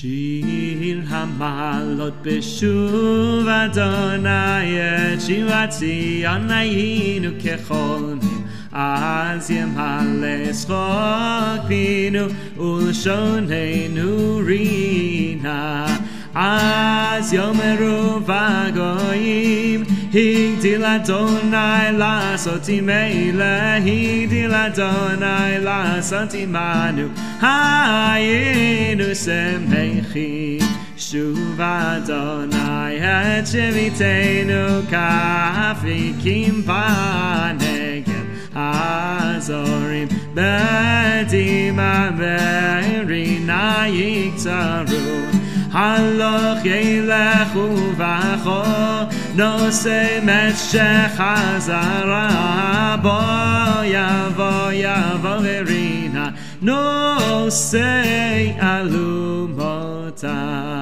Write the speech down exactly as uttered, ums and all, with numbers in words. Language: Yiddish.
שיר המעלות בשוב אדוני את שיבת ציון היינו כחולמים אז ימלא שחוק פינו ולשוננו רינה אז יאמרו בגויים הגדיל אדוני לעשות עמנו הגדיל אדוני לעשות עמנו היינו שמחים שוב אדוני את שביתנו כאפיקים בנגב הזורים בדמעה מרינה יקצרו הלוך ילכו בכו נושא משך חזרה בוא יבוא יבוא ורינה נושא אלומותיו